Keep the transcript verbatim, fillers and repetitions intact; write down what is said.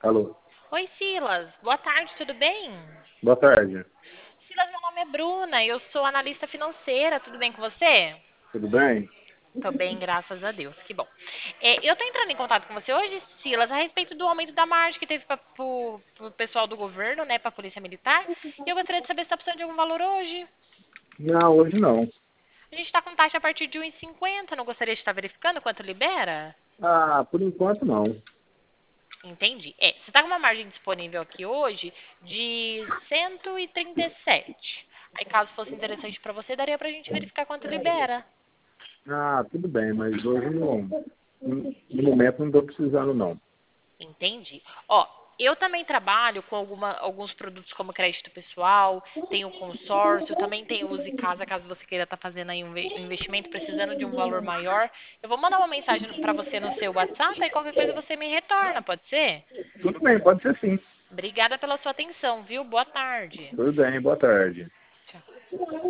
Alô, Oi, Silas. Boa tarde, tudo bem? boa tarde. Silas, meu nome é Bruna, eu sou analista financeira, tudo bem com você? Tudo bem? Tô bem, graças a Deus, que bom. É, eu tô entrando em contato com você hoje, Silas, a respeito do aumento da margem que teve para o pessoal do governo, né, para a Polícia Militar, e eu gostaria de saber se está precisando de algum valor hoje. Não, hoje não. A gente está com taxa a partir de um e cinquenta, não gostaria de estar verificando quanto libera? Ah, por enquanto não. Entendi. É, você está com uma margem disponível aqui hoje de cento e trinta e sete. Aí, caso fosse interessante para você, daria para a gente verificar quanto libera. Ah, tudo bem, mas hoje não. No no momento não estou precisando não. Entendi. Ó, eu também trabalho com alguma, alguns produtos como crédito pessoal, tenho consórcio, também tenho Use Casa, caso você queira estar fazendo aí um ve- um investimento precisando de um valor maior. Eu vou mandar uma mensagem para você no seu WhatsApp, aí qualquer coisa você me retorna, pode ser? Tudo bem, pode ser sim. Obrigada pela sua atenção, viu? Boa tarde. Tudo bem, boa tarde. Tchau.